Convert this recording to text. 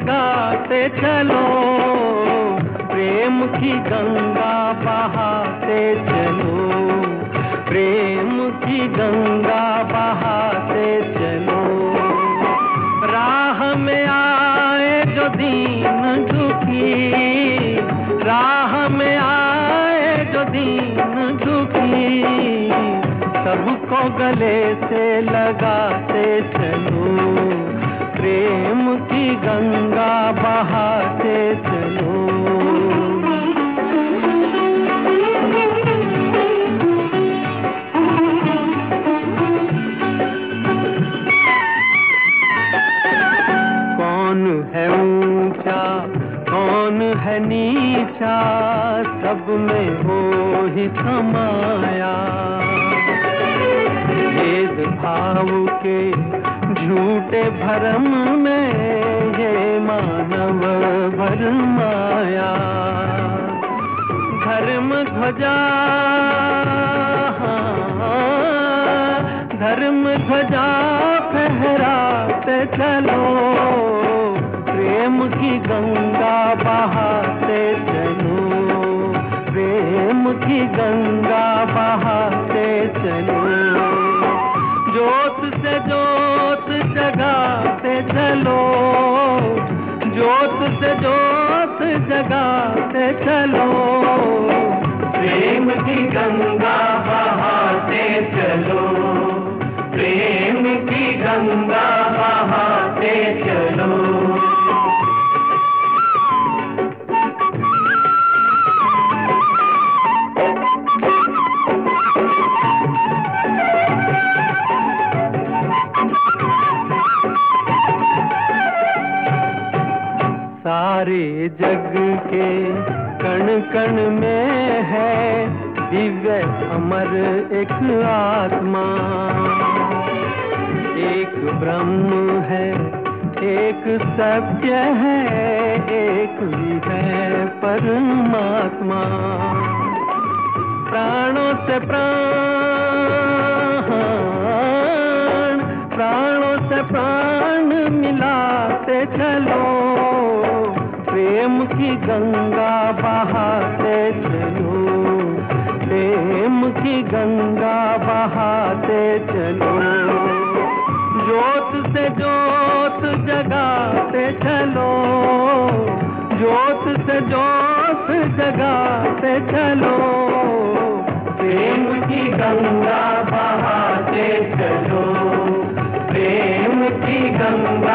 जगाते चलो, प्रेम की गंगा बहाते चलो, प्रेम की गंगा बहाते चलो। राह में आए जो दीन दुखी, राह में आए जो दीन दुखी, सबको गले से लगाते चलो, प्रेम की गंगा बहाते चलो। कौन है ऊंचा कौन है नीचा, सब में वो ही समाया। भेद भाव के झूठे भरम में ये मानव भरमाया। धर्म ध्वजा धर्म ध्वजा फहराते चलो, प्रेम की गंगा बहाते चलो, प्रेम की गंगा बहाते चलो। ज्योत से ज्योत जगाते चलो, ज्योत से ज्योत जगाते चलो, प्रेम की गंगा बहाते चलो, प्रेम की गंगा बहाते चलो। सारे जग के कण कण में है दिव्य अमर एक आत्मा। एक ब्रह्म है, एक सत्य है, एक ही है परमात्मा। प्राणों से प्राण, प्राणों से प्राण मिलाते चलो, प्रेम की गंगा बहाते चलो, प्रेम की गंगा बहाते चलो। ज्योत से ज्योत जगाते चलो, ज्योत से ज्योत जगाते चलो, प्रेम की गंगा बहाते चलो, प्रेम की गंगा